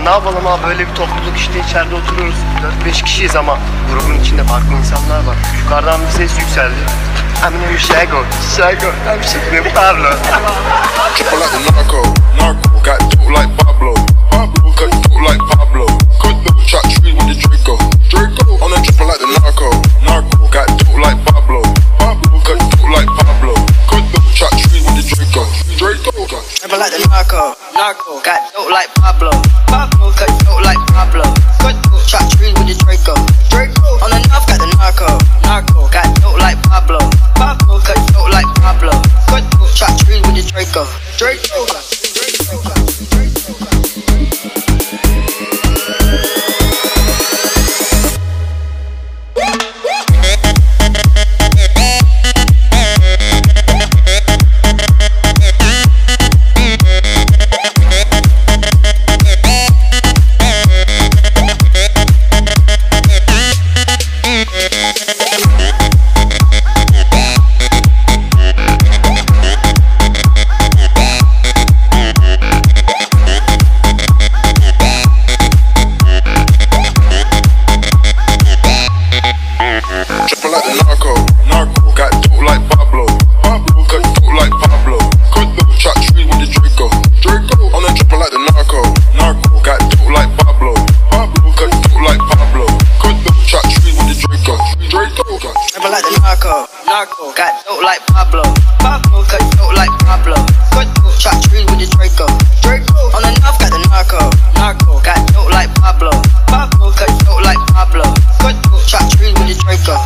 Ne yapalım abi, böyle bir topluluk işte, içeride oturuyoruz. 4-5 kişiyiz ama grubun içinde farklı insanlar var. Yukarıdan bir ses yükseldi. I'm Shago, I'm Supreme Pablo. Triple like the narco, got dope like Pablo, cut dope like Pablo, cut dope, shot tree with the Draco, on a triple like the narco, got dope like Pablo, cut dope like Pablo, cut dope, shot tree with the Draco. Triple like the narco, got dope like Pablo, cut dope like Pablo, cut dope, shot tree with the Draco, on the north got the narco, got dope like Pablo, cut dope like Pablo, cut dope, shot tree with the Draco. Triple like the narco, got dope like Pablo, cut dope like Pablo, cut dope, shot tree with the Draco, on a triple like the narco, got dope like Pablo, cut dope like Pablo, cut dope, shot tree with the Draco. Triple like the narco, got dope like Pablo, cut dope like Pablo, cut dope, shot tree with the Draco, on the north got the narco, got dope like Pablo, cut dope like Pablo, cut dope, shot tree with the Draco.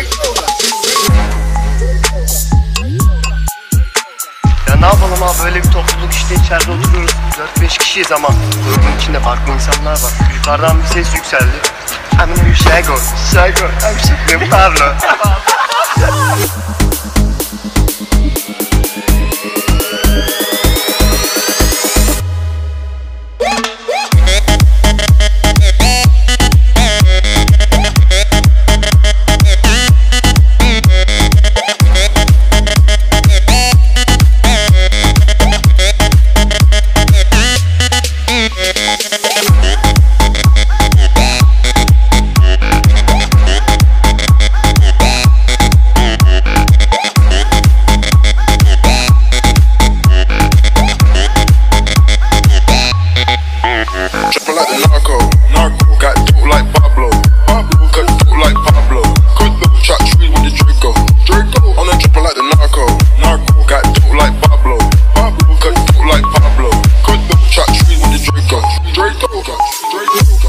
Ya ne yapalım abi, böyle bir topluluk işte, içeride oturuyoruz. 4-5 kişiyiz ama grubun içinde farklı insanlar var. Yukarıdan bir ses yükseldi. I'm Shago, I'm Supreme Pablo. Triple like the narco, got dope like Pablo, cut dope like Pablo, cut dope, shot tree with the Draco, on a triple like the narco, got dope like Pablo, cut dope like Pablo, cut dope, shot tree with the Draco.